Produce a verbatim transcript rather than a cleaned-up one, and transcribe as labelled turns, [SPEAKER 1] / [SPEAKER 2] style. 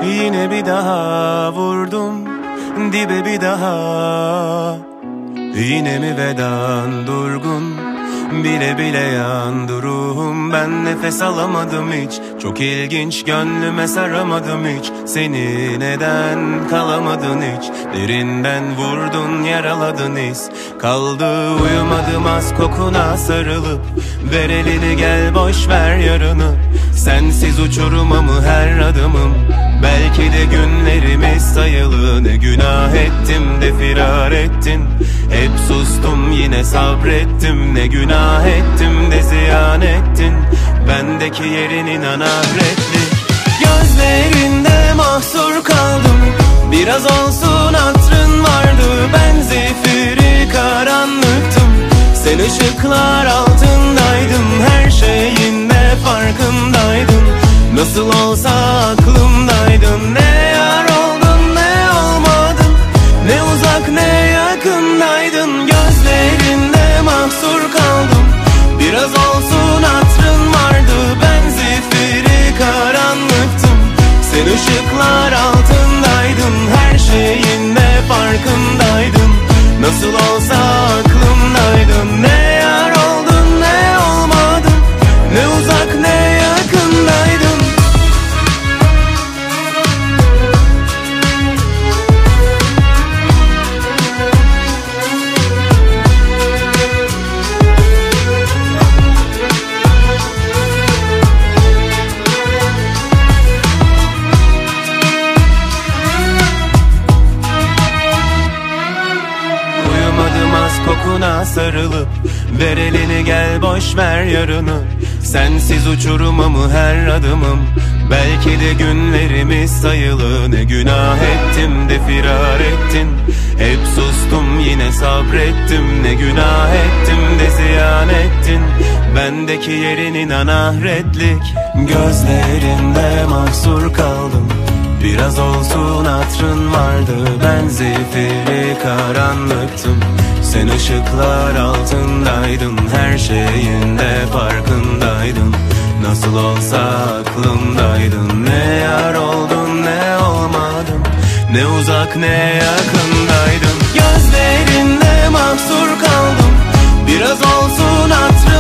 [SPEAKER 1] Yine bir daha vurdum dibe bir daha. Yine mi vedan durgun, bile bile yandı ruhum. Ben nefes alamadım hiç, çok ilginç, gönlüme saramadım hiç. Seni neden kalamadın hiç, derinden vurdun yaraladın his. Kaldı uyumadım az kokuna sarılıp, ver elini gel boş ver yarını. Sensiz uçuruma mı her adımım, belki de günlerimiz sayılı. Ne günah ettim de firar ettin, hep sustum yine sabrettim. Ne günah ettim de ziyan ettin, bendeki yerin inan ahretlik. Gözlerinde mahsur kaldım, biraz olsun hatrın vardı. Ben zifiri karanlıktım, sen ışıklar altındaydın. Her şeyin de farkındaydın, nasıl olsa aklımdaydın. Ne yar oldun ne olmadın, ne uzak ne yakındaydın. Gözlerinde mahsur kaldım, biraz olsun hatrın vardı. Ben zifiri karanlıktım, sen ışıklar altındaydın. Her şeyin de farkındaydın, nasıl olsa aklımdaydın. Ne yar oldun ne olmadın, ne uzak ne yakındaydın. Kokuna sarılıp, ver elini gel boş ver yarını. Sensiz uçuruma mı her adımım, belki de günlerimiz sayılı. Ne günah ettim de firar ettin, hep sustum yine sabrettim. Ne günah ettim de ziyan ettin, bendeki yerin inan ahretlik. Gözlerinde mahsur kaldım, biraz olsun hatrın vardı. Ben zifiri karanlıktım, sen ışıklar altındaydın. Her şeyin de farkındaydın, nasıl olsa aklımdaydın. Ne yar oldun ne olmadın, ne uzak ne yakındaydın. Gözlerinde mahsur kaldım, biraz olsun hatrın